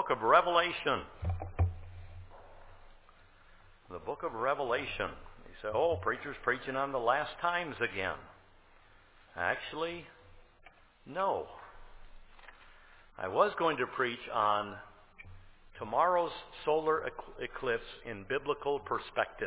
book of Revelation. The book of Revelation. You say, oh, preacher's preaching on the last times again. Actually, no. I was going to preach on tomorrow's solar eclipse in biblical perspective.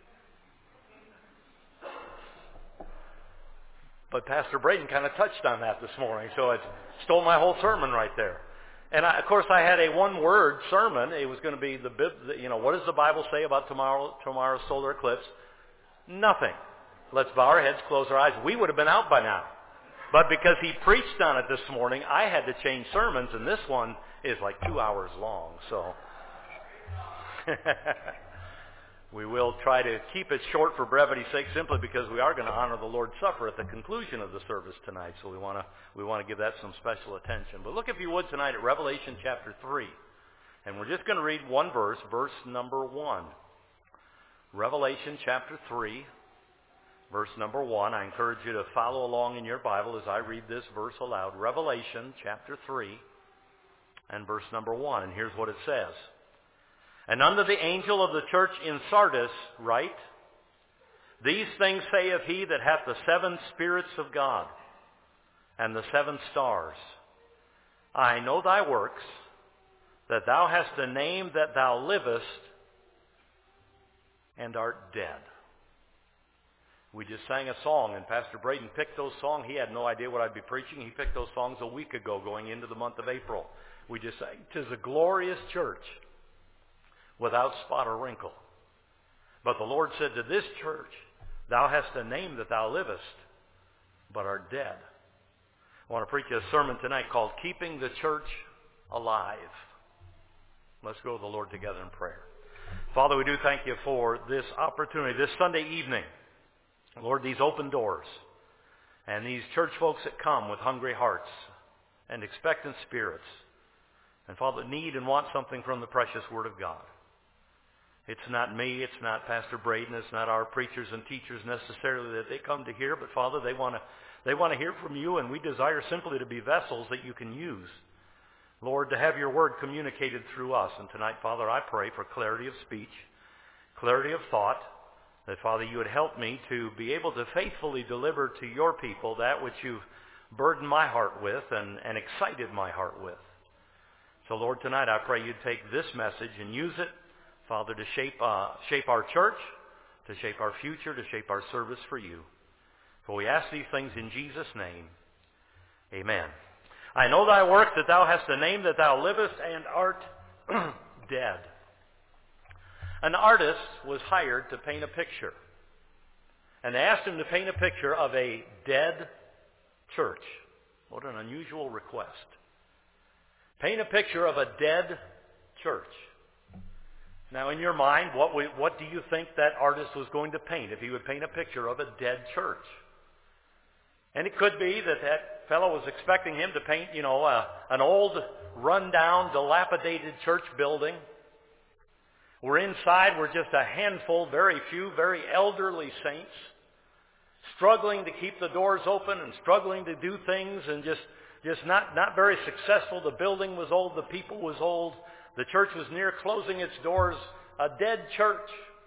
But Pastor Braden kind of touched on that this morning, so it stole my whole sermon right there. And of course, I had a one-word sermon. It was going to be what does the Bible say about tomorrow's solar eclipse? Nothing. Let's bow our heads, close our eyes. We would have been out by now. But because he preached on it this morning, I had to change sermons, and this one is like 2 hours long. So we will try to keep it short for brevity's sake, simply because we are going to honor the Lord's Supper at the conclusion of the service tonight. So we want to give that some special attention. But look, if you would, tonight at Revelation chapter 3. And we're just going to read one verse number 1. Revelation chapter 3, verse number 1. I encourage you to follow along in your Bible as I read this verse aloud. Revelation chapter 3 and verse number 1. And here's what it says. And unto the angel of the church in Sardis write, These things saith he that hath the 7 spirits of God and the 7 stars. I know thy works, that thou hast a name that thou livest and art dead. We just sang a song, and Pastor Braden picked those songs. He had no idea what I'd be preaching. He picked those songs a week ago going into the month of April. We just sang, "'Tis a glorious church, without spot or wrinkle." But the Lord said to this church, Thou hast a name that thou livest, but art dead. I want to preach a sermon tonight called Keeping the Church Alive. Let's go to the Lord together in prayer. Father, we do thank you for this opportunity, this Sunday evening. Lord, these open doors and these church folks that come with hungry hearts and expectant spirits, and Father, need and want something from the precious Word of God. It's not me, it's not Pastor Braden, it's not our preachers and teachers necessarily that they come to hear, but Father, they want to hear from you, and we desire simply to be vessels that you can use. Lord, to have your Word communicated through us. And tonight, Father, I pray for clarity of speech, clarity of thought, that, Father, you would help me to be able to faithfully deliver to your people that which you've burdened my heart with and excited my heart with. So, Lord, tonight I pray you'd take this message and use it, Father, to shape our church, to shape our future, to shape our service for you. For we ask these things in Jesus' name. Amen. I know thy works, that thou hast a name that thou livest and art dead. An artist was hired to paint a picture. And they asked him to paint a picture of a dead church. What an unusual request. Paint a picture of a dead church. Now, in your mind, what do you think that artist was going to paint if he would paint a picture of a dead church? And it could be that fellow was expecting him to paint, an old, run-down, dilapidated church building, where inside were just a handful, very few, very elderly saints, struggling to keep the doors open and struggling to do things, and just not very successful. The building was old, the people was old, the church was near closing its doors, a dead church.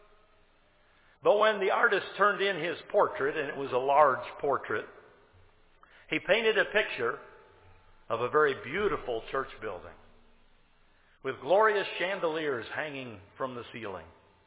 But when the artist turned in his portrait, and it was a large portrait, he painted a picture of a very beautiful church building with glorious chandeliers hanging from the ceiling.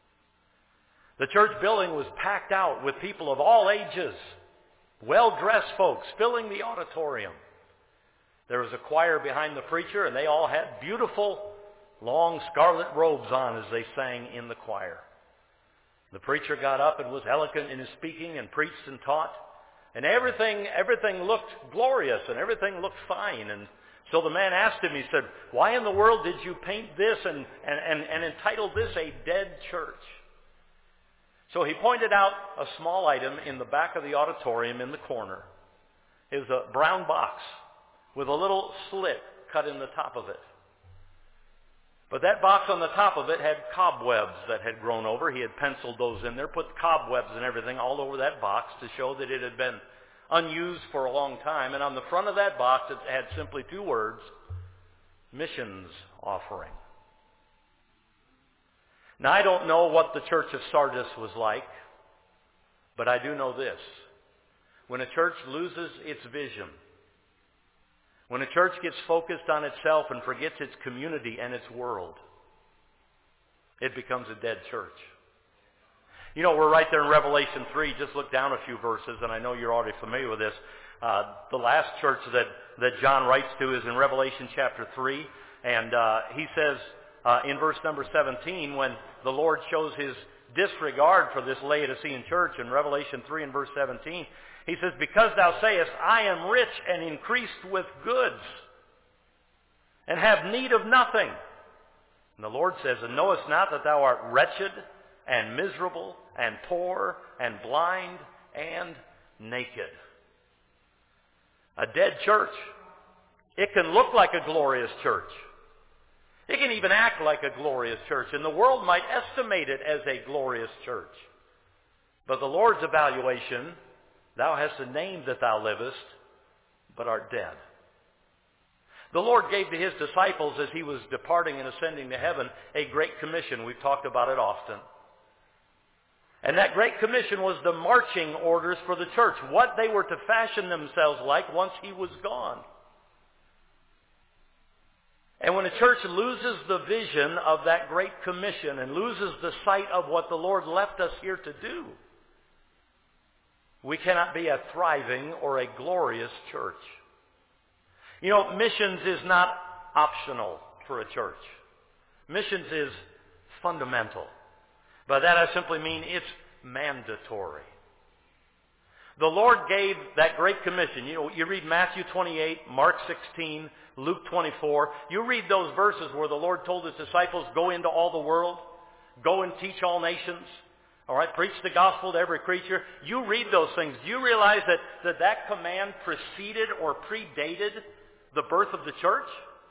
The church building was packed out with people of all ages, well-dressed folks filling the auditorium. There was a choir behind the preacher, and they all had beautiful, long scarlet robes on as they sang in the choir. The preacher got up and was eloquent in his speaking and preached and taught. And everything looked glorious and everything looked fine. And so the man asked him, he said, "Why in the world did you paint this and entitle this a dead church?" So he pointed out a small item in the back of the auditorium in the corner. It was a brown box with a little slit cut in the top of it. But that box on the top of it had cobwebs that had grown over. He had penciled those in there, put cobwebs and everything all over that box to show that it had been unused for a long time. And on the front of that box, it had simply 2 words, missions offering. Now, I don't know what the church of Sardis was like, but I do know this. When a church loses its vision, when a church gets focused on itself and forgets its community and its world, it becomes a dead church. You know, we're right there in Revelation 3. Just look down a few verses, and I know you're already familiar with this. The last church that John writes to is in Revelation chapter 3. And he says in verse number 17, when the Lord shows his disregard for this Laodicean church in Revelation 3 and verse 17, he says, because thou sayest, I am rich and increased with goods, and have need of nothing. And the Lord says, and knowest not that thou art wretched and miserable and poor and blind and naked. A dead church. It can look like a glorious church. It can even act like a glorious church, and the world might estimate it as a glorious church. But the Lord's evaluation, thou hast a name that thou livest, but art dead. The Lord gave to his disciples as he was departing and ascending to heaven a great commission. We've talked about it often. And that great commission was the marching orders for the church, what they were to fashion themselves like once he was gone. And when a church loses the vision of that great commission and loses the sight of what the Lord left us here to do, we cannot be a thriving or a glorious church. You know, missions is not optional for a church. Missions is fundamental. By that I simply mean it's mandatory. The Lord gave that great commission. You know, you read Matthew 28, Mark 16, Luke 24. You read those verses where the Lord told his disciples, go into all the world, go and teach all nations. All right, preach the gospel to every creature. You read those things. Do you realize that command preceded or predated the birth of the church?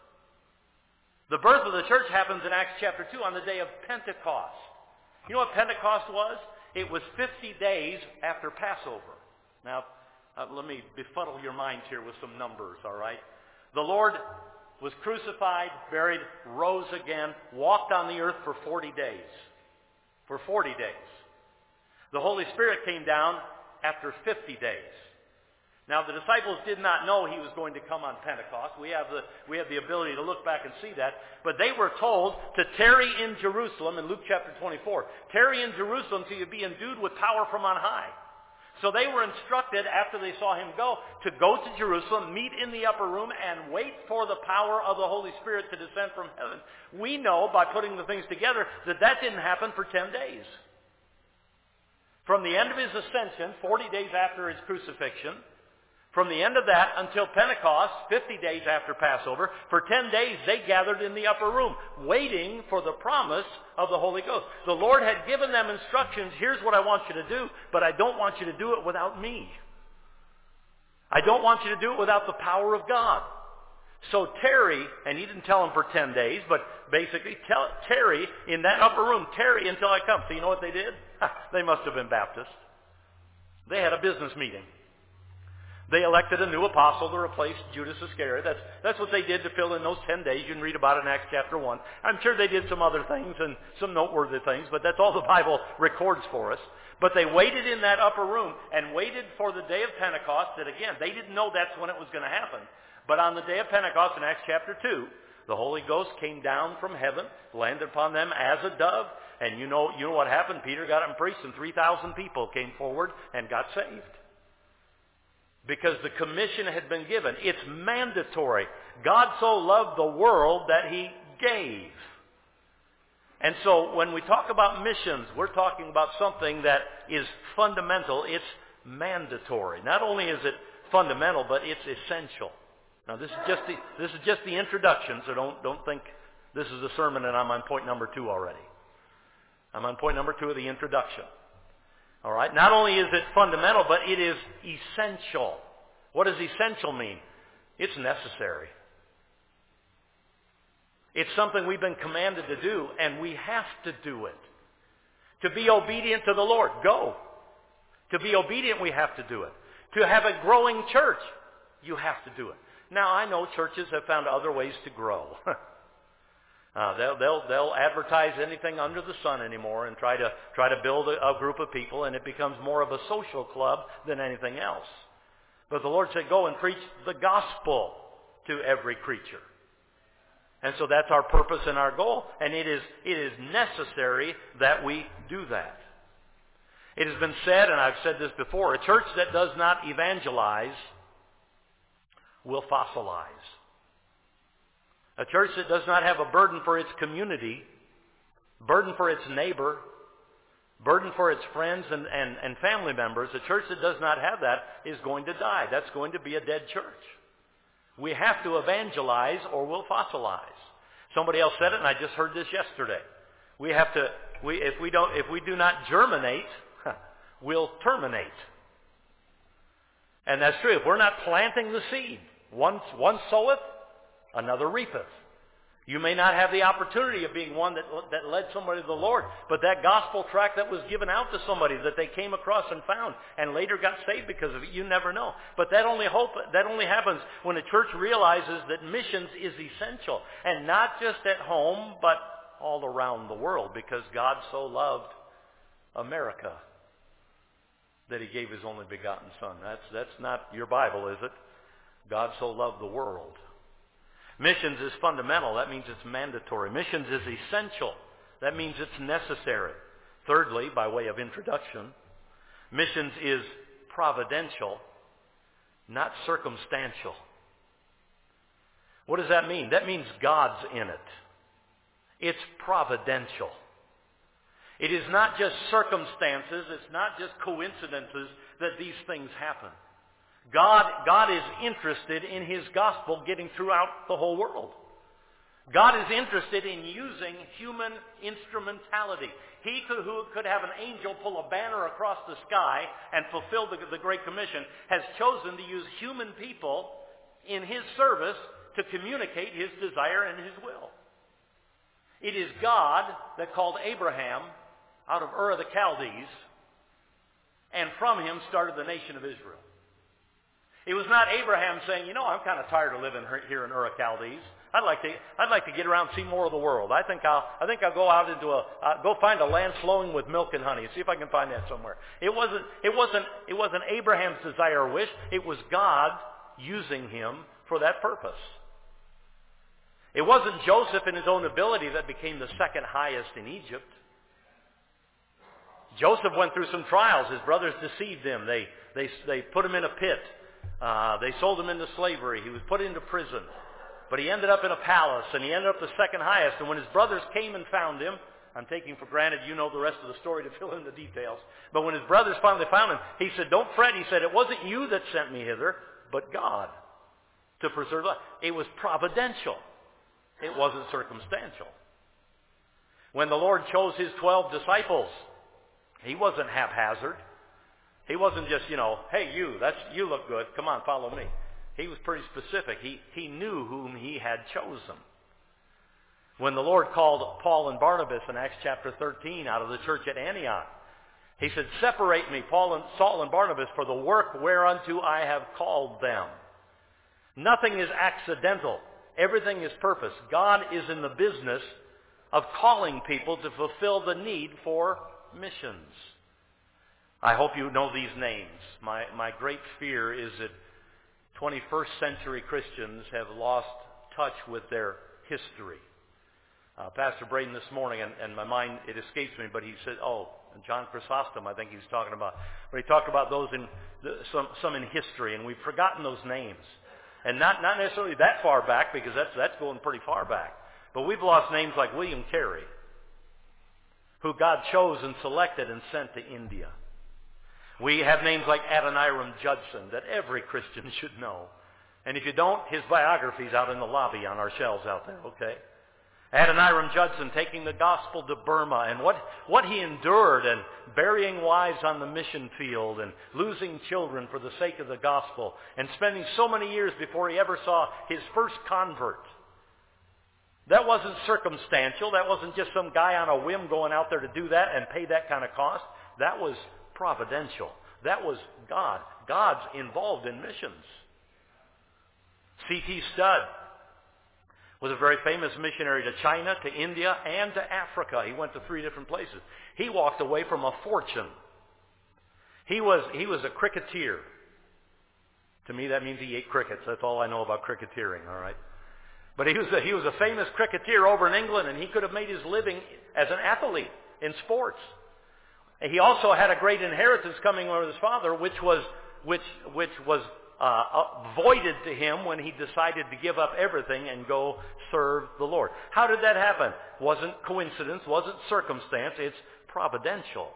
The birth of the church happens in Acts chapter 2 on the day of Pentecost. You know what Pentecost was? It was 50 days after Passover. Now, let me befuddle your minds here with some numbers, all right? The Lord was crucified, buried, rose again, walked on the earth for 40 days. For 40 days. The Holy Spirit came down after 50 days. Now, the disciples did not know he was going to come on Pentecost. We have the ability to look back and see that. But they were told to tarry in Jerusalem in Luke chapter 24. Tarry in Jerusalem till you be endued with power from on high. So they were instructed after they saw him go to Jerusalem, meet in the upper room, and wait for the power of the Holy Spirit to descend from heaven. We know by putting the things together that didn't happen for 10 days. From the end of his ascension, 40 days after his crucifixion, from the end of that until Pentecost, 50 days after Passover, for 10 days they gathered in the upper room, waiting for the promise of the Holy Ghost. The Lord had given them instructions, here's what I want you to do, but I don't want you to do it without me. I don't want you to do it without the power of God. So tarry, and he didn't tell them for 10 days, but basically tarry in that upper room, tarry until I come. So you know what they did? They must have been Baptists. They had a business meeting. They elected a new apostle to replace Judas Iscariot. That's what they did to fill in those 10 days. You can read about it in Acts chapter 1. I'm sure they did some other things and some noteworthy things, but that's all the Bible records for us. But they waited in that upper room and waited for the day of Pentecost that, again, they didn't know that's when it was going to happen. But on the day of Pentecost in Acts chapter 2, the Holy Ghost came down from heaven, landed upon them as a dove, and you know what happened? Peter got up and preached, and 3,000 people came forward and got saved. Because the commission had been given. It's mandatory. God so loved the world that he gave. And so when we talk about missions, we're talking about something that is fundamental. It's mandatory. Not only is it fundamental, but it's essential. Now this is just the introduction, so don't think this is a sermon and I'm on point number 2 already. I'm on point number 2 of the introduction. All right. Not only is it fundamental, but it is essential. What does essential mean? It's necessary. It's something we've been commanded to do, and we have to do it. To be obedient to the Lord, go. To be obedient, we have to do it. To have a growing church, you have to do it. Now, I know churches have found other ways to grow. They'll advertise anything under the sun anymore and try to build a group of people, and it becomes more of a social club than anything else. But the Lord said, go and preach the gospel to every creature. And so that's our purpose and our goal, and it is necessary that we do that. It has been said, and I've said this before, a church that does not evangelize will fossilize. A church that does not have a burden for its community, burden for its neighbor, burden for its friends and family members, a church that does not have that is going to die. That's going to be a dead church. We have to evangelize or we'll fossilize. Somebody else said it, and I just heard this yesterday. If we do not germinate, we'll terminate. And that's true. If we're not planting the seed, one soweth, another reapeth. You may not have the opportunity of being one that led somebody to the Lord, but that gospel tract that was given out to somebody that they came across and found and later got saved because of it, you never know. But that only happens when a church realizes that missions is essential, and not just at home, but all around the world, because God so loved America that he gave his only begotten Son. That's not your Bible, is it? God so loved the world. Missions is fundamental. That means it's mandatory. Missions is essential. That means it's necessary. Thirdly, by way of introduction, missions is providential, not circumstantial. What does that mean? That means God's in it. It's providential. It is not just circumstances. It's not just coincidences that these things happen. God is interested in his gospel getting throughout the whole world. God is interested in using human instrumentality. He who could have an angel pull a banner across the sky and fulfill the Great Commission has chosen to use human people in his service to communicate his desire and his will. It is God that called Abraham out of Ur of the Chaldees, and from him started the nation of Israel. It was not Abraham saying, I'm kind of tired of living here in Ur of Chaldees. I'd like to get around and see more of the world. I think I'll go out into go find a land flowing with milk and honey. See if I can find that somewhere. It wasn't Abraham's desire or wish. It was God using him for that purpose. It wasn't Joseph in his own ability that became the second highest in Egypt. Joseph went through some trials. His brothers deceived him. They put him in a pit. They sold him into slavery. He was put into prison. But he ended up in a palace, and he ended up the second highest. And when his brothers came and found him, I'm taking for granted you know the rest of the story to fill in the details. But when his brothers finally found him, he said, don't fret. He said, it wasn't you that sent me hither, but God to preserve life. It was providential. It wasn't circumstantial. When the Lord chose his 12 disciples, he wasn't haphazard. He wasn't just, hey, you look good. Come on, follow me. He was pretty specific. He knew whom he had chosen. When the Lord called Paul and Barnabas in Acts chapter 13 out of the church at Antioch, he said, separate me, Saul and Barnabas, for the work whereunto I have called them. Nothing is accidental. Everything is purpose. God is in the business of calling people to fulfill the need for missions. I hope you know these names. My great fear is that 21st century Christians have lost touch with their history. Pastor Braden this morning, and my mind, it escapes me, but he said, John Chrysostom, I think he was talking about. But he talked about those some in history, and we've forgotten those names. And not necessarily that far back, because that's going pretty far back. But we've lost names like William Carey, who God chose and selected and sent to India. We have names like Adoniram Judson that every Christian should know. And if you don't, his biography's out in the lobby on our shelves out there, okay? Adoniram Judson taking the gospel to Burma, and what he endured, and burying wives on the mission field, and losing children for the sake of the gospel, and spending so many years before he ever saw his first convert. That wasn't circumstantial. That wasn't just some guy on a whim going out there to do that and pay that kind of cost. That was providential. That was God. God's involved in missions. C.T. Studd was a very famous missionary to China, to India, and to Africa. He went to 3 different places. He walked away from a fortune. He was a cricketer. To me, that means he ate crickets. That's all I know about cricketeering, all right? But he was a famous cricketer over in England, and he could have made his living as an athlete in sports. He also had a great inheritance coming from his father, which was voided to him when he decided to give up everything and go serve the Lord. How did that happen? Wasn't coincidence, wasn't circumstance, it's providential.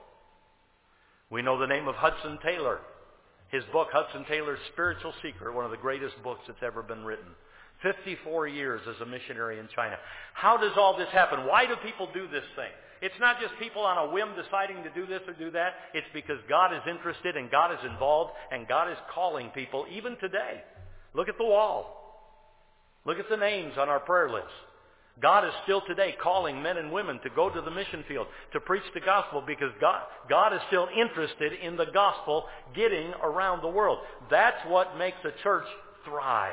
We know the name of Hudson Taylor. His book, Hudson Taylor's Spiritual Secret, one of the greatest books that's ever been written. 54 years as a missionary in China. How does all this happen? Why do people do this thing? It's not just people on a whim deciding to do this or do that. It's because God is interested and God is involved and God is calling people even today. Look at the wall. Look at the names on our prayer list. God is still today calling men and women to go to the mission field, to preach the gospel, because God is still interested in the gospel getting around the world. That's what makes a church thrive.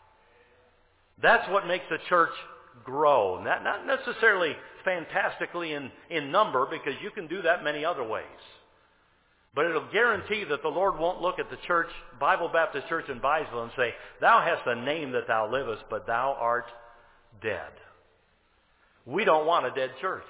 That's what makes a church grow. Not necessarily fantastically in number, because you can do that many other ways. But it'll guarantee that the Lord won't look at the church, Bible Baptist Church in Byesville, and say, "Thou hast a name that thou livest, but thou art dead." We don't want a dead church.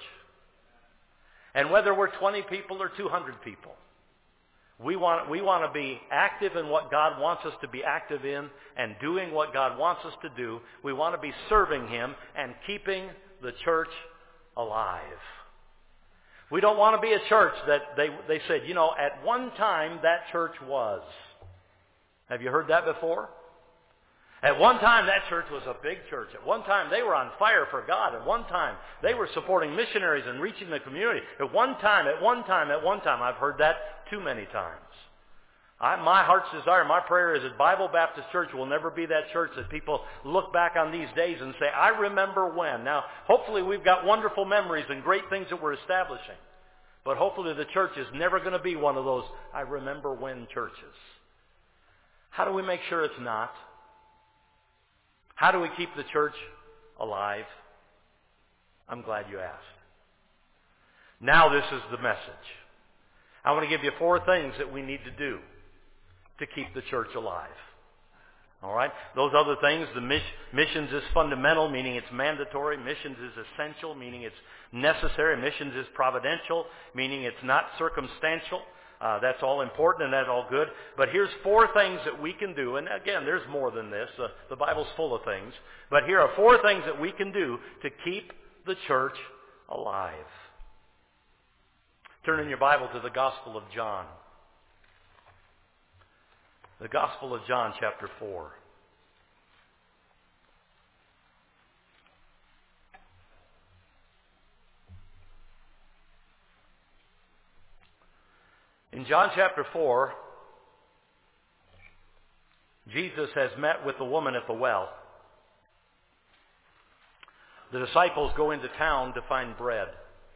And whether we're 20 people or 200 people, we want to be active in what God wants us to be active in and doing what God wants us to do. We want to be serving Him and keeping the church alive. We don't want to be a church that they said, at one time that church was. Have you heard that before? At one time that church was a big church. At one time they were on fire for God. At one time they were supporting missionaries and reaching the community. At one time. I've heard that too many times. My heart's desire, my prayer is that Bible Baptist Church will never be that church that people look back on these days and say, "I remember when." Now, hopefully we've got wonderful memories and great things that we're establishing. But hopefully the church is never going to be one of those "I remember when" churches. How do we make sure it's not? How do we keep the church alive? I'm glad you asked. Now this is the message. I want to give you 4 things that we need to do to keep the church alive. All right? Those other things, the missions is fundamental, meaning it's mandatory. Missions is essential, meaning it's necessary. Missions is providential, meaning it's not circumstantial. That's all important and that's all good. But here's 4 things that we can do. And again, there's more than this. The Bible's full of things. But here are 4 things that we can do to keep the church alive. Turn in your Bible to the Gospel of John. The Gospel of John, chapter 4. In John chapter 4, Jesus has met with the woman at the well. The disciples go into town to find bread.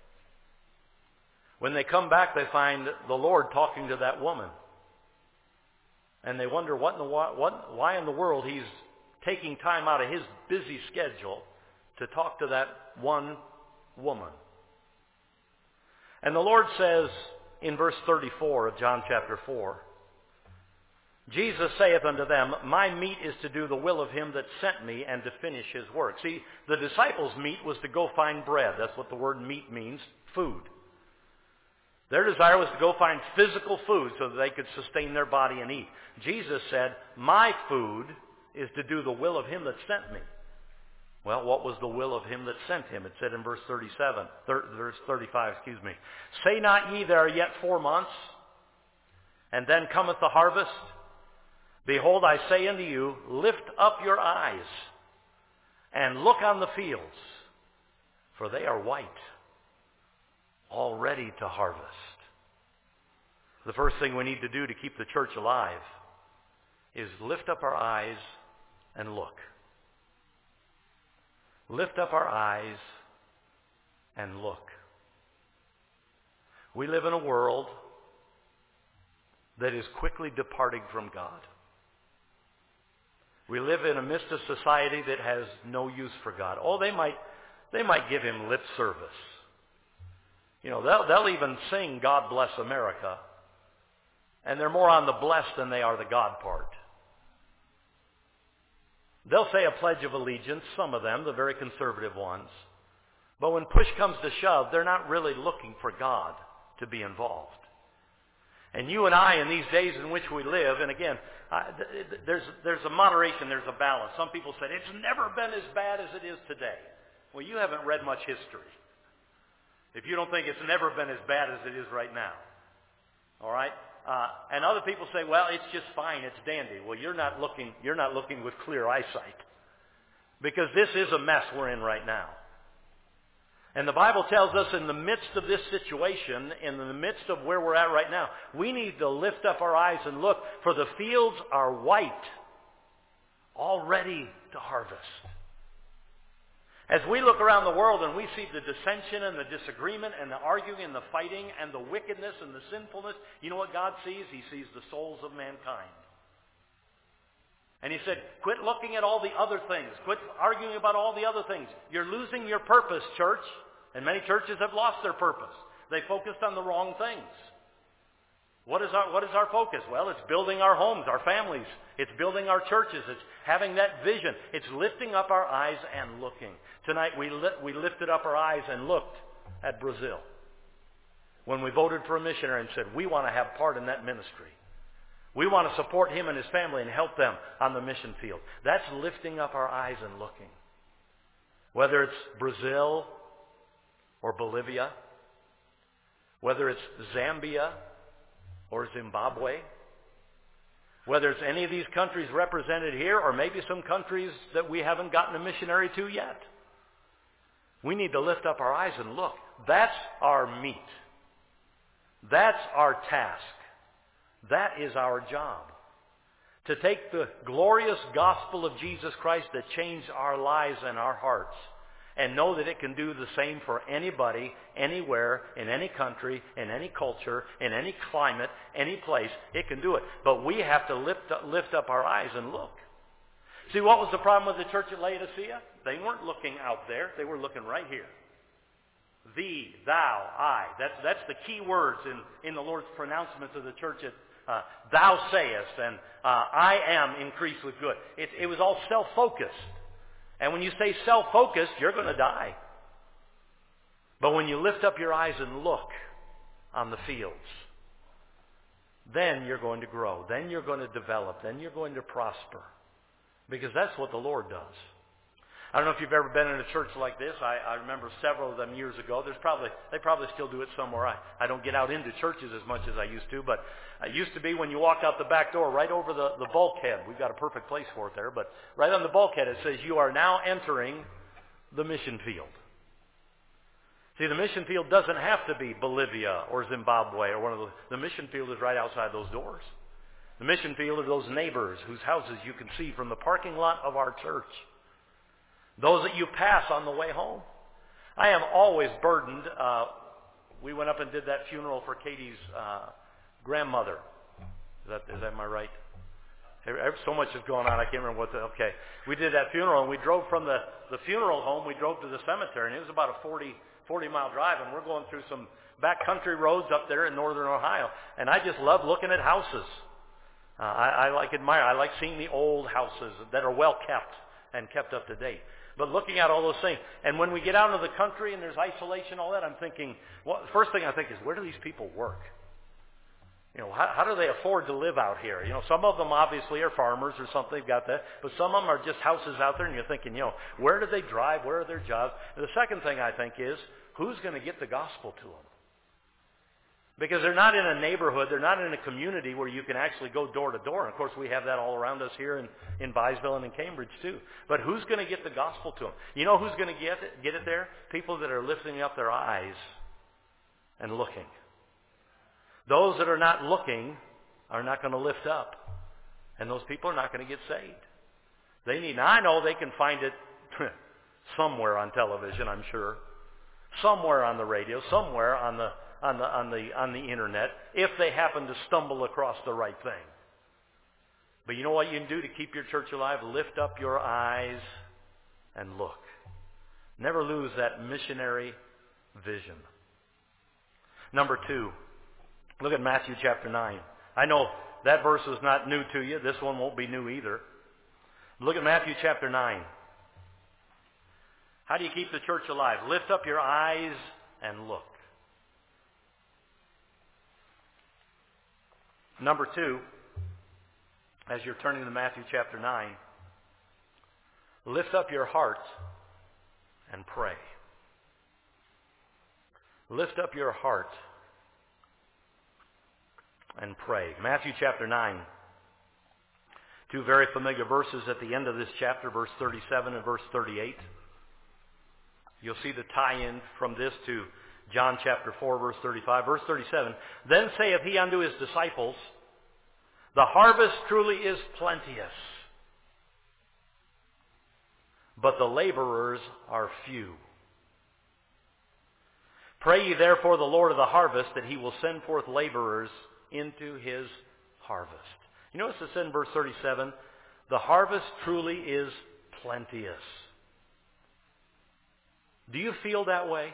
When they come back, they find the Lord talking to that woman. And they wonder why in the world He's taking time out of His busy schedule to talk to that one woman. And the Lord says in verse 34 of John chapter 4, Jesus saith unto them, "My meat is to do the will of Him that sent me and to finish His work." See, the disciples' meat was to go find bread. That's what the word meat means, food. Their desire was to go find physical food so that they could sustain their body and eat. Jesus said, "My food is to do the will of Him that sent me." Well, what was the will of Him that sent Him? It said in verse 35, "Say not ye, there are yet 4 months, and then cometh the harvest? Behold, I say unto you, lift up your eyes, and look on the fields, for they are white, all ready to harvest." The first thing we need to do to keep the church alive is lift up our eyes and look. Lift up our eyes and look. We live in a world that is quickly departing from God. We live in a midst of society that has no use for God. Oh, they might give him lip service. You know, they'll even sing God Bless America. And they're more on the bless than they are the God part. They'll say a Pledge of Allegiance, some of them, the very conservative ones. But when push comes to shove, they're not really looking for God to be involved. And you and I, in these days in which we live, and again, there's a moderation, there's a balance. Some people say, it's never been as bad as it is today. Well, you haven't read much history if you don't think it's never been as bad as it is right now. All right? And other people say, well, it's just fine, it's dandy. Well, you're not looking with clear eyesight. Because this is a mess we're in right now. And the Bible tells us in the midst of this situation, in the midst of where we're at right now, we need to lift up our eyes and look, for the fields are white, all ready to harvest. As we look around the world and we see the dissension and the disagreement and the arguing and the fighting and the wickedness and the sinfulness, you know what God sees? He sees the souls of mankind. And he said, quit looking at all the other things. Quit arguing about all the other things. You're losing your purpose, church. And many churches have lost their purpose. They focused on the wrong things. What is our focus? Well, it's building our homes, our families. It's building our churches. It's having that vision. It's lifting up our eyes and looking. Tonight we lifted up our eyes and looked at Brazil. When we voted for a missionary and said, we want to have part in that ministry. We want to support him and his family and help them on the mission field. That's lifting up our eyes and looking. Whether it's Brazil or Bolivia, whether it's Zambia or Zimbabwe, whether it's any of these countries represented here or maybe some countries that we haven't gotten a missionary to yet. We need to lift up our eyes and look. That's our meat. That's our task. That is our job. To take the glorious gospel of Jesus Christ that changed our lives and our hearts and know that it can do the same for anybody, anywhere, in any country, in any culture, in any climate, any place. It can do it. But we have to lift up our eyes and look. See, what was the problem with the church at Laodicea? They weren't looking out there. They were looking right here. Thee, thou, I. That's the key words in the Lord's pronouncements of the church at thou sayest, and I am increased with good. It was all self-focused. And when you say self-focused, you're going to die. But when you lift up your eyes and look on the fields, then you're going to grow. Then you're going to develop. Then you're going to prosper. Because that's what the Lord does. I don't know if you've ever been in a church like this. I remember several of them years ago. They probably still do it somewhere. I don't get out into churches as much as I used to, but it used to be when you walked out the back door, right over the bulkhead. We've got a perfect place for it there, but right on the bulkhead it says, you are now entering the mission field. See, the mission field doesn't have to be Bolivia or Zimbabwe or one of those. The mission field is right outside those doors. The mission field are those neighbors whose houses you can see from the parking lot of our church. Those that you pass on the way home. I am always burdened. We went up and did that funeral for Katie's grandmother. Is that my right? So much has gone on. I can't remember okay. We did that funeral, and we drove from the funeral home. We drove to the cemetery, and it was about a 40-mile drive, and we're going through some backcountry roads up there in northern Ohio. And I just love looking at houses. I like seeing the old houses that are well kept and kept up to date. But looking at all those things, and when we get out into the country and there's isolation, all that, I'm thinking, well, the first thing I think is, where do these people work? You know, how do they afford to live out here? You know, some of them obviously are farmers or something, they've got that, but some of them are just houses out there, and you're thinking, you know, where do they drive? Where are their jobs? And the second thing I think is, who's going to get the gospel to them? Because they're not in a neighborhood, they're not in a community where you can actually go door to door. And of course, we have that all around us here in Byesville and in Cambridge too. But who's going to get the gospel to them? You know who's going to get it there? People that are lifting up their eyes and looking. Those that are not looking are not going to lift up. And those people are not going to get saved. Now I know they can find it somewhere on television, I'm sure. Somewhere on the radio, somewhere on the internet, if they happen to stumble across the right thing. But you know what you can do to keep your church alive? Lift up your eyes and look. Never lose that missionary vision. Number 2, look at Matthew chapter 9. I know that verse is not new to you. This one won't be new either. Look at Matthew chapter 9. How do you keep the church alive? Lift up your eyes and look. Number 2, as you're turning to Matthew chapter 9, lift up your heart and pray. Lift up your heart and pray. Matthew chapter 9. 2 very familiar verses at the end of this chapter, verse 37 and verse 38. You'll see the tie-in from this to John chapter 4, verse 35. Verse 37, Then saith he unto his disciples, The harvest truly is plenteous, but the laborers are few. Pray ye therefore the Lord of the harvest that he will send forth laborers into his harvest. You notice it said in verse 37, the harvest truly is plenteous. Do you feel that way?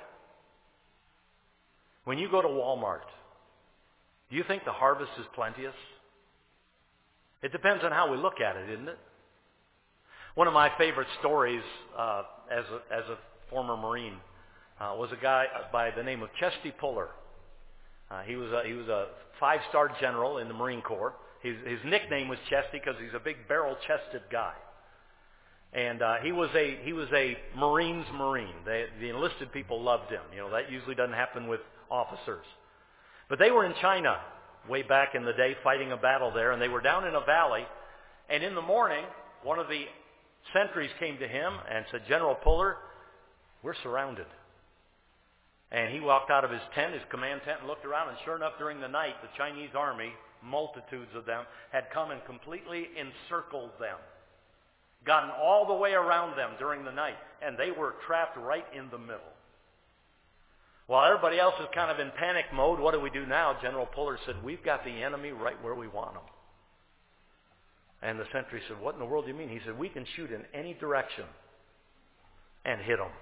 When you go to Walmart, do you think the harvest is plenteous? It depends on how we look at it, isn't it? One of my favorite stories as a former Marine was a guy by the name of Chesty Puller. He was a 5-star general in the Marine Corps. His nickname was Chesty because he's a big barrel-chested guy. And he was a Marine's Marine. The enlisted people loved him. You know, that usually doesn't happen with officers. But they were in China way back in the day fighting a battle there, and they were down in a valley. And in the morning, one of the sentries came to him and said, General Puller, we're surrounded. And he walked out of his tent, his command tent, and looked around, and sure enough, during the night, the Chinese army, multitudes of them, had come and completely encircled them, gotten all the way around them during the night, and they were trapped right in the middle. While everybody else is kind of in panic mode, what do we do now? General Puller said, we've got the enemy right where we want them. And the sentry said, what in the world do you mean? He said, we can shoot in any direction and hit them.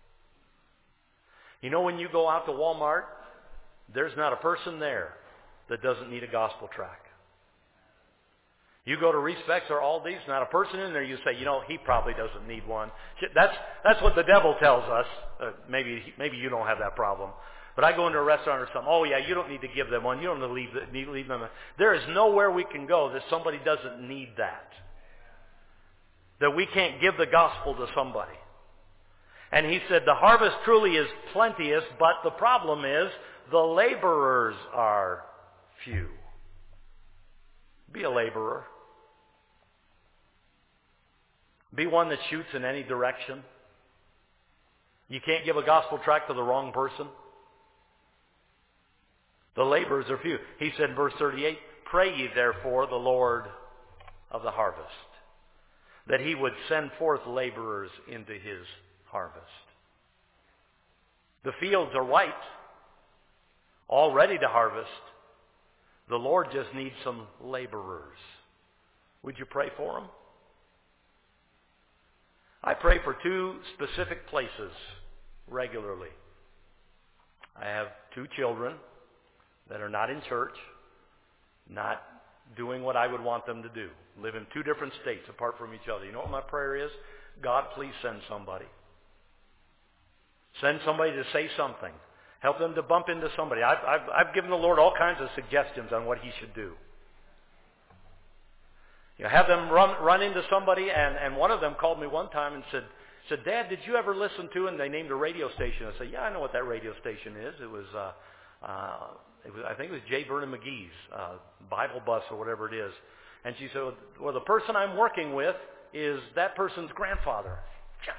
You know, when you go out to Walmart, there's not a person there that doesn't need a gospel tract. You go to Respects or Aldi's, not a person in there you say, you know, he probably doesn't need one. That's what the devil tells us. Maybe you don't have that problem. But I go into a restaurant or something, oh yeah, you don't need to give them one. You don't need to leave them. There is nowhere we can go that somebody doesn't need that. That we can't give the gospel to somebody. And he said, the harvest truly is plenteous, but the problem is the laborers are few. Be a laborer. Be one that shoots in any direction. You can't give a gospel tract to the wrong person. The laborers are few. He said in verse 38, Pray ye therefore the Lord of the harvest, that he would send forth laborers into his harvest. The fields are white, all ready to harvest. The Lord just needs some laborers. Would you pray for them? I pray for 2 specific places regularly. I have 2 children that are not in church, not doing what I would want them to do, live in 2 different states apart from each other. You know what my prayer is? God, please send somebody. Send somebody to say something. Help them to bump into somebody. I've given the Lord all kinds of suggestions on what he should do. You know, have them run into somebody, and one of them called me one time and said, Dad, did you ever listen to, and they named a radio station. I said, yeah, I know what that radio station is. It was I think it was J. Vernon McGee's Bible Bus or whatever it is. And she said, well, the person I'm working with is that person's grandfather. Yes.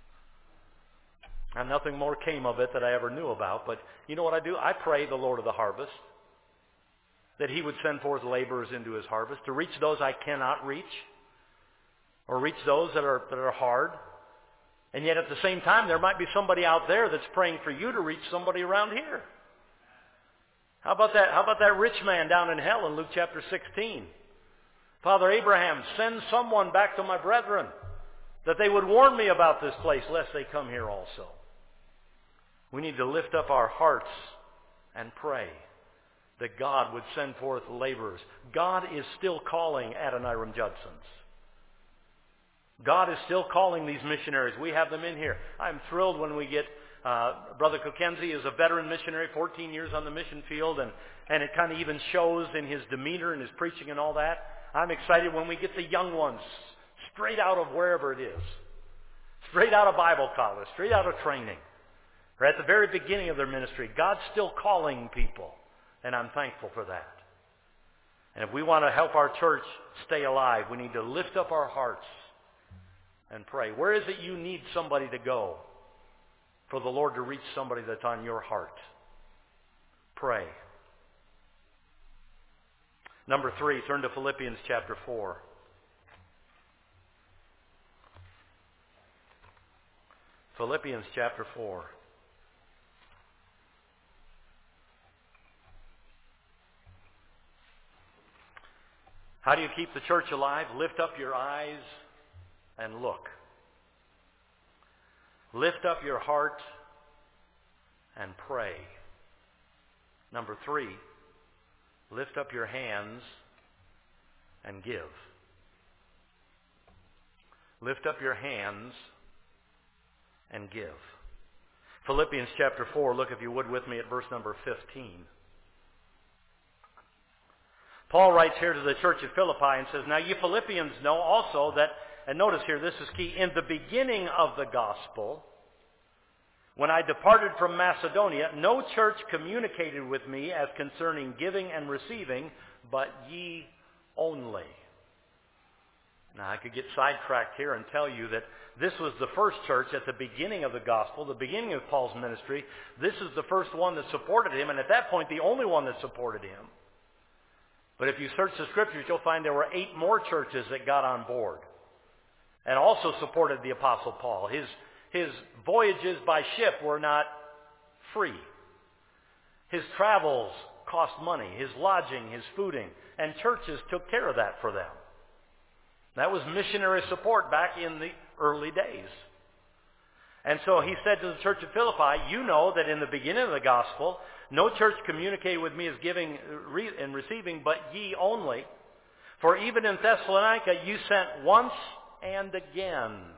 And nothing more came of it that I ever knew about. But you know what I do? I pray the Lord of the harvest that he would send forth laborers into his harvest to reach those I cannot reach, or reach those that are hard. And yet at the same time, there might be somebody out there that's praying for you to reach somebody around here. How about that rich man down in hell in Luke chapter 16? Father Abraham, send someone back to my brethren, that they would warn me about this place, lest they come here also. We need to lift up our hearts and pray that God would send forth laborers. God is still calling Adoniram Judsons. God is still calling these missionaries. We have them in here. I'm thrilled when we get Brother Kokenzie is a veteran missionary, 14 years on the mission field, and it kind of even shows in his demeanor and his preaching and all that. I'm excited when we get the young ones straight out of wherever it is, straight out of Bible college, straight out of training, or at the very beginning of their ministry. God's still calling people, and I'm thankful for that. And if we want to help our church stay alive, we need to lift up our hearts and pray. Where is it you need somebody to go for the Lord to reach somebody that's on your heart? Pray. Number 3, turn to Philippians chapter 4. Philippians chapter 4. How do you keep the church alive? Lift up your eyes and look. Lift up your heart and pray. Number 3, lift up your hands and give. Lift up your hands and give. Philippians chapter 4, look if you would with me at verse number 15. Paul writes here to the church of Philippi and says, "Now you Philippians know also that," and notice here, this is key, "in the beginning of the gospel, when I departed from Macedonia, no church communicated with me as concerning giving and receiving, but ye only." Now I could get sidetracked here and tell you that this was the first church at the beginning of the gospel, the beginning of Paul's ministry. This is the first one that supported him, and at that point the only one that supported him. But if you search the Scriptures, you'll find there were 8 more churches that got on board and also supported the Apostle Paul. His voyages by ship were not free. His travels cost money, his lodging, his fooding, and churches took care of that for them. That was missionary support back in the early days. And so he said to the church of Philippi, "You know that in the beginning of the gospel, no church communicated with me as giving and receiving, but ye only. For even in Thessalonica you sent once and again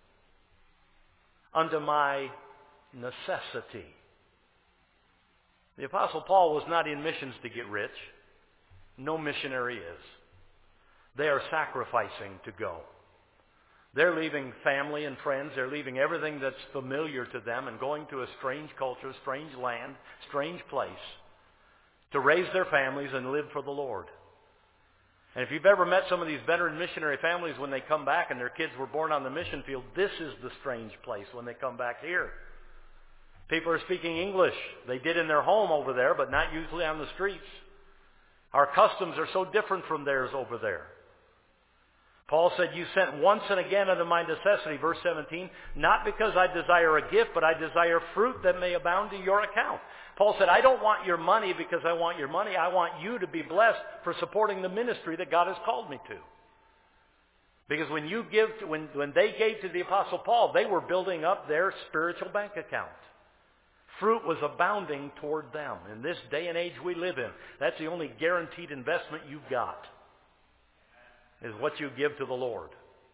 unto my necessity." The Apostle Paul was not in missions to get rich. No missionary is. They are sacrificing to go. They're leaving family and friends. They're leaving everything that's familiar to them and going to a strange culture, strange land, strange place to raise their families and live for the Lord. And if you've ever met some of these veteran missionary families when they come back and their kids were born on the mission field, this is the strange place when they come back here. People are speaking English. They did in their home over there, but not usually on the streets. Our customs are so different from theirs over there. Paul said, "You sent once and again unto my necessity," verse 17, "not because I desire a gift, but I desire fruit that may abound to your account." Paul said, "I don't want your money because I want your money. I want you to be blessed for supporting the ministry that God has called me to." Because when they gave to the Apostle Paul, they were building up their spiritual bank account. Fruit was abounding toward them. In this day and age we live in, that's the only guaranteed investment you've got, is what you give to the Lord.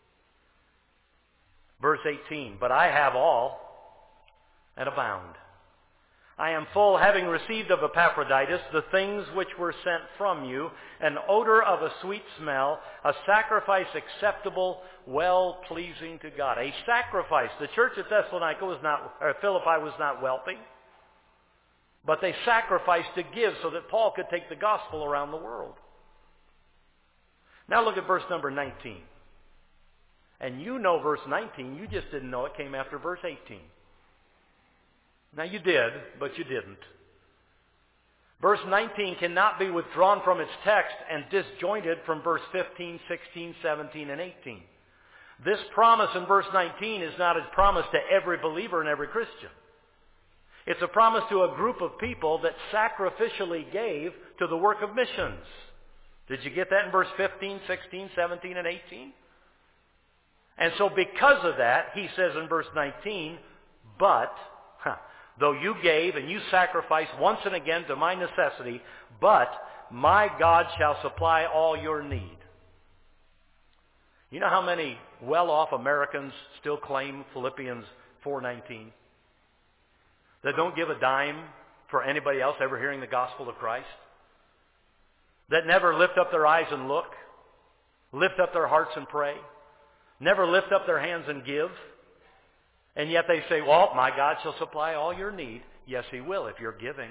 Verse 18, "But I have all and abound. I am full, having received of Epaphroditus the things which were sent from you, an odor of a sweet smell, a sacrifice acceptable, well-pleasing to God." A sacrifice. The church at Philippi was not wealthy, but they sacrificed to give so that Paul could take the gospel around the world. Now look at verse number 19. And you know verse 19, you just didn't know it came after verse 18. Now you did, but you didn't. Verse 19 cannot be withdrawn from its text and disjointed from verse 15, 16, 17, and 18. This promise in verse 19 is not a promise to every believer and every Christian. It's a promise to a group of people that sacrificially gave to the work of missions. Did you get that in verse 15, 16, 17, and 18? And so because of that, he says in verse 19, but, though you gave and you sacrificed once and again to my necessity, but my God shall supply all your need. You know how many well-off Americans still claim Philippians 4:19? That don't give a dime for anybody else ever hearing the gospel of Christ? That never lift up their eyes and look, lift up their hearts and pray, never lift up their hands and give, and yet they say, well, my God shall supply all your need. Yes, He will if you're giving.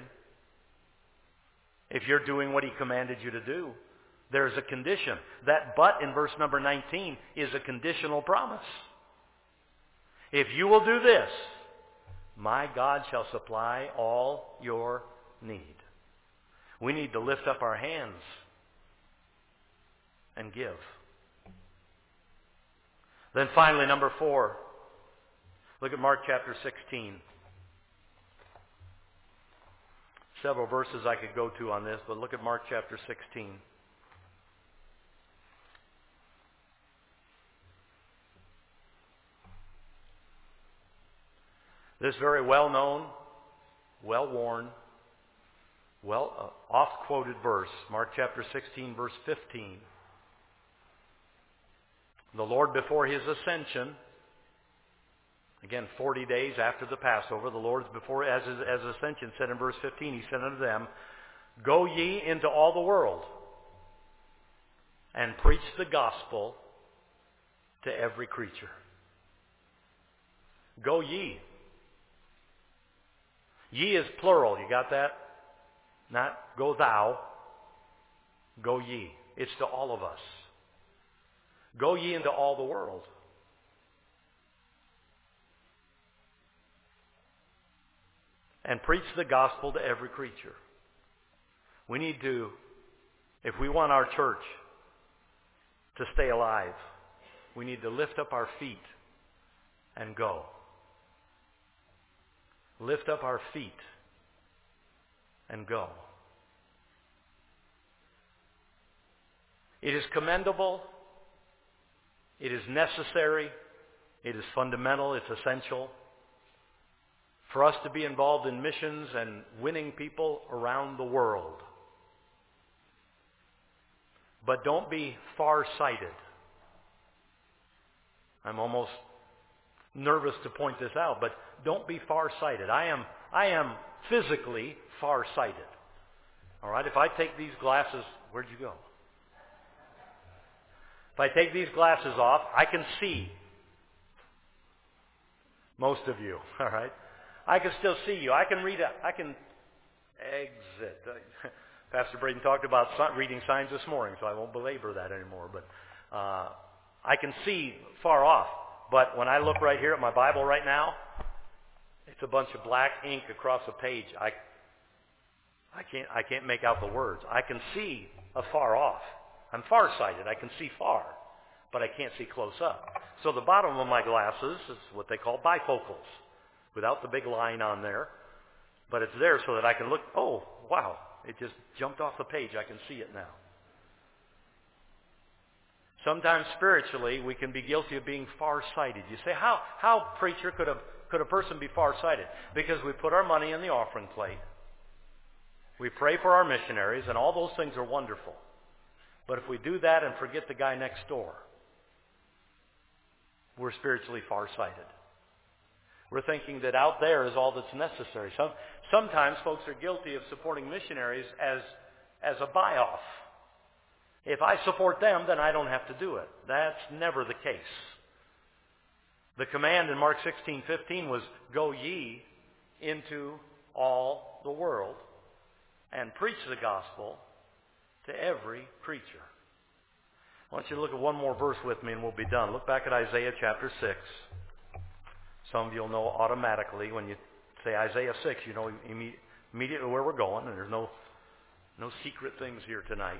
If you're doing what He commanded you to do. There's a condition. That but in verse number 19 is a conditional promise. If you will do this, my God shall supply all your need. We need to lift up our hands and give. Then finally, number 4. Look at Mark chapter 16. Several verses I could go to on this, but look at Mark chapter 16. This very well-known, well-worn, oft-quoted verse, Mark chapter 16, verse 15. The Lord before His ascension, again 40 days after the Passover, the Lord before as ascension said in verse 15, He said unto them, go ye into all the world and preach the gospel to every creature. Go ye. Ye is plural. You got that? Not go thou. Go ye. It's to all of us. Go ye into all the world. And preach the gospel to every creature. We need to, if we want our church to stay alive, we need to lift up our feet and go. Lift up our feet and go. It is commendable. It is necessary. It is fundamental. It's essential for us to be involved in missions and winning people around the world. But don't be far-sighted. I'm almost nervous to point this out, but don't be far-sighted. I am physically far-sighted. All right? If I take these glasses, where'd you go? If I take these glasses off, I can see most of you. All right? I can still see you. I can read. I can exit. Pastor Braden talked about reading signs this morning, so I won't belabor that anymore. But I can see far off. But when I look right here at my Bible right now, it's a bunch of black ink across a page. I can't make out the words. I can see afar off. I'm farsighted. I can see far, but I can't see close up. So the bottom of my glasses is what they call bifocals, without the big line on there. But it's there so that I can look. Oh, wow. It just jumped off the page. I can see it now. Sometimes spiritually, we can be guilty of being far-sighted. You say, how preacher, could a person be far-sighted? Because we put our money in the offering plate. We pray for our missionaries, and all those things are wonderful. But if we do that and forget the guy next door, we're spiritually far-sighted. We're thinking that out there is all that's necessary. Sometimes folks are guilty of supporting missionaries as a buy-off. If I support them, then I don't have to do it. That's never the case. The command in Mark 16:15 was, go ye into all the world and preach the gospel to every creature. I want you to look at one more verse with me and we'll be done. Look back at Isaiah chapter 6. Some of you will know automatically when you say Isaiah 6, you know immediately where we're going, and there's no secret things here tonight.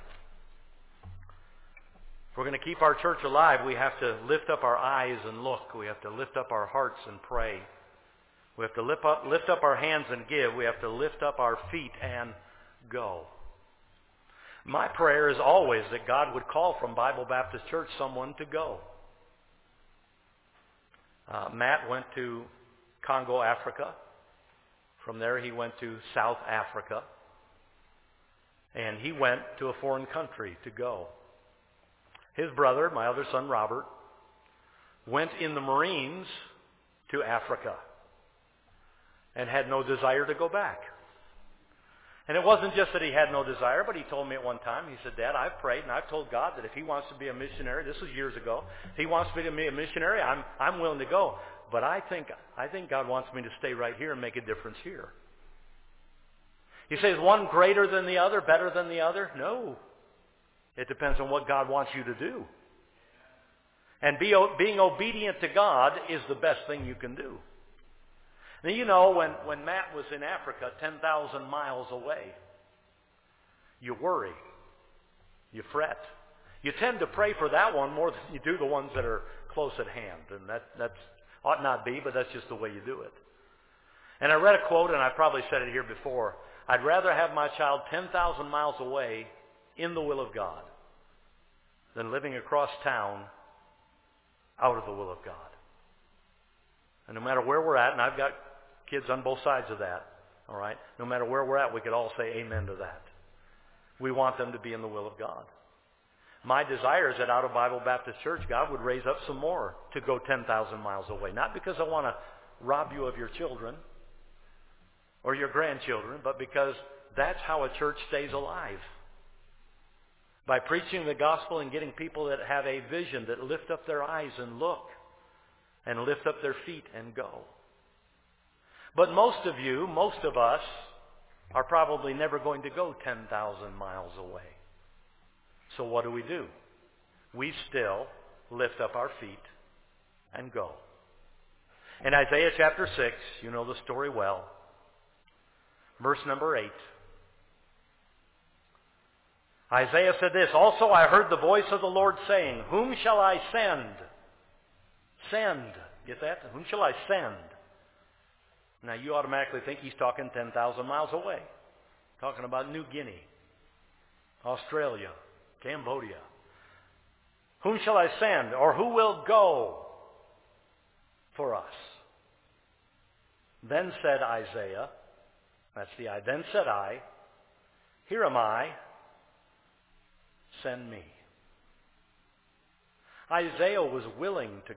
If we're going to keep our church alive, we have to lift up our eyes and look. We have to lift up our hearts and pray. We have to lift up our hands and give. We have to lift up our feet and go. My prayer is always that God would call from Bible Baptist Church someone to go. Matt went to Congo, Africa. From there he went to South Africa. And he went to a foreign country to go. His brother, my other son Robert, went in the Marines to Africa and had no desire to go back. And it wasn't just that he had no desire, but he told me at one time, he said, Dad, I've prayed and I've told God that if he wants to be a missionary, this was years ago, if he wants me to be a missionary, I'm willing to go. But I think God wants me to stay right here and make a difference here. You say, is one greater than the other, better than the other? No. It depends on what God wants you to do. And being obedient to God is the best thing you can do. Now, you know, when Matt was in Africa, 10,000 miles away, you worry. You fret. You tend to pray for that one more than you do the ones that are close at hand. And that ought not be, but that's just the way you do it. And I read a quote, and I probably said it here before. I'd rather have my child 10,000 miles away in the will of God than living across town out of the will of God. And no matter where we're at, and I've got kids on both sides of that, all right? No matter where we're at, we could all say amen to that. We want them to be in the will of God. My desire is that out of Bible Baptist Church, God would raise up some more to go 10,000 miles away. Not because I want to rob you of your children or your grandchildren, but because that's how a church stays alive. By preaching the gospel and getting people that have a vision, that lift up their eyes and look, and lift up their feet and go. But most of us, are probably never going to go 10,000 miles away. So what do? We still lift up our feet and go. In Isaiah chapter 6, you know the story well. Verse number 8. Isaiah said this, Also I heard the voice of the Lord saying, Whom shall I send? Send. Get that? Whom shall I send? Now you automatically think he's talking 10,000 miles away. Talking about New Guinea, Australia, Cambodia. Whom shall I send? Or who will go for us? Then said Isaiah, then said I, Here am I, send me. Isaiah was willing to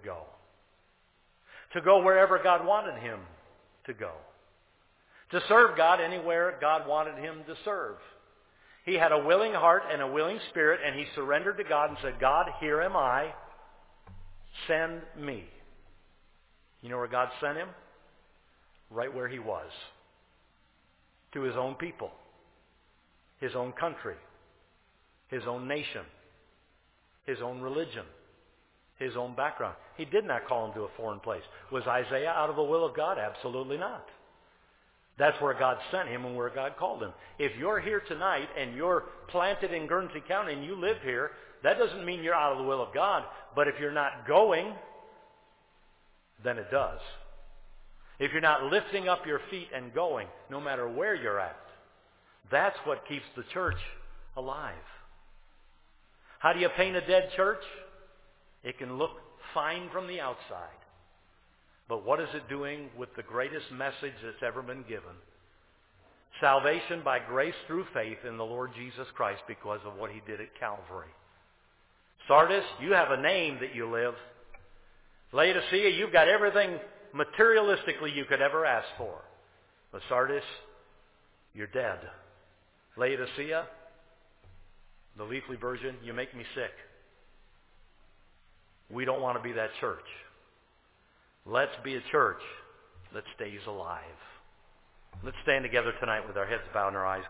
go wherever God wanted him to go, to serve God anywhere God wanted him to serve. He had a willing heart and a willing spirit, and he surrendered to God and said, God, here am I, send me. You know where God sent him? Right where he was. To his own people, his own country, his own nation, his own religion, his own background. He did not call him to a foreign place. Was Isaiah out of the will of God? Absolutely not. That's where God sent him and where God called him. If you're here tonight and you're planted in Guernsey County and you live here, that doesn't mean you're out of the will of God. But if you're not going, then it does. If you're not lifting up your feet and going, no matter where you're at, that's what keeps the church alive. How do you paint a dead church? It can look fine from the outside. But what is it doing with the greatest message that's ever been given? Salvation by grace through faith in the Lord Jesus Christ because of what he did at Calvary. Sardis, you have a name that you live. Laodicea, you've got everything materialistically you could ever ask for. But Sardis, you're dead. Laodicea, the Leafly version, you make me sick. We don't want to be that church. Let's be a church that stays alive. Let's stand together tonight with our heads bowed and our eyes